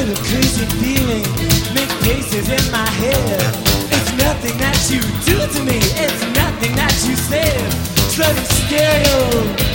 feel a crazy feeling, make faces in my head. It's nothing that you do to me, it's nothing that you said. It's like a stereo.